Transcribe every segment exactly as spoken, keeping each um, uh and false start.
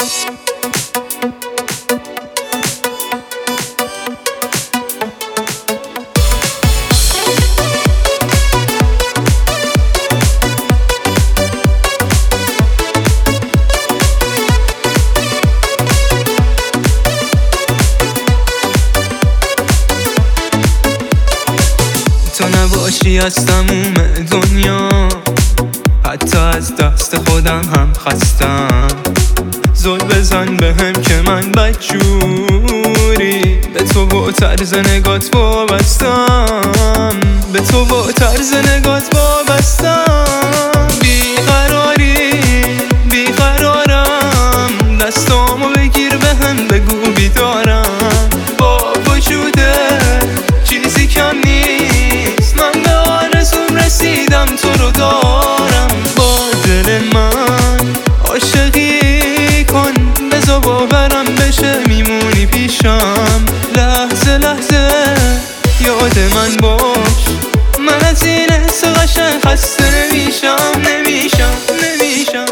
تو نباشی از تموم دنیا، حتی از دست خودم هم خستم. زل بزن بهم که من بدجوری به تو و طرز نگات وابستم، به تو و طرز نگات وابستم. بیقراری بیقرارم، دستامو بگیر بهم بگو بیدارم. با وجوده چیزی کم نیست، من به آرزوم رسیدم تو رو دارم. با دل من عاشقی کن، بذار باورم بشه میمونی پیشم. لحظه لحظه یاد من باش، من از این حس قشنگ خسته نمیشم نمیشم نمیشم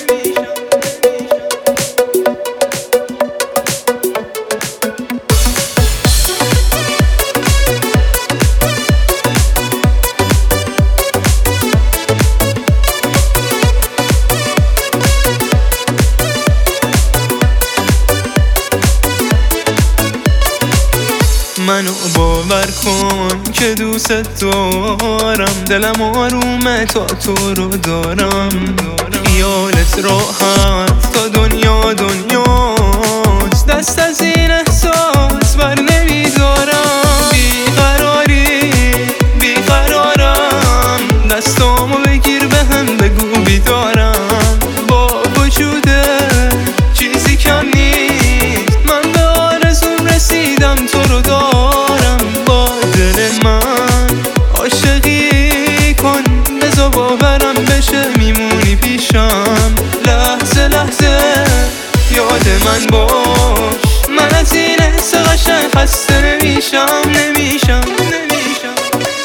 منو باور کن که دوست دارم، دلم آرومه تا تو رو دارم. خیالت راحت تا دنیا دنیاست، دست از این احساس بر نمیدارم. بیقراری بیقرارم، دستامو بگیر بهم بگو بیدارم. با وجوده چیزی کم نیست، من به آرزوم رسیدم تو رو دارم. باورم بشه میمونی پیشم. لحظه لحظه یاد من باش، من از این حس قشنگ خسته نمیشم نمیشم نمیشم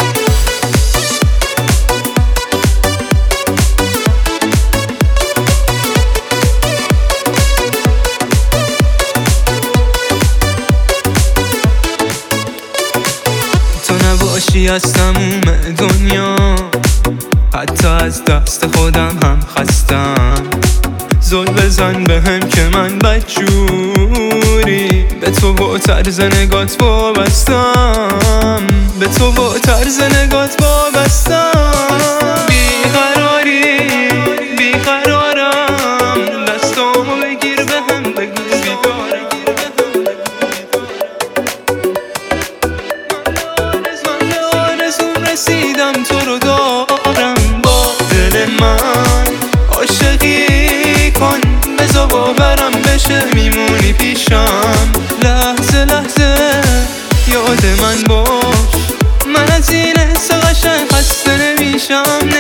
تو نباشی از تموم دنیا، حتی از دست خودم هم خستم. زل بزن بهم که من بدجوری به تو و طرز نگات وابستم، به تو و طرز نگات وابستم. بیقراری بیقرارم، دستامو بگیر بهم بگو بیدارم. من به آرزوم رسیدم تو رو دارم. من عاشقی کن، بذار باورم بشه میمونی پیشم. لحظه لحظه یاد من باش، من از این حس قشنگ خسته نمیشم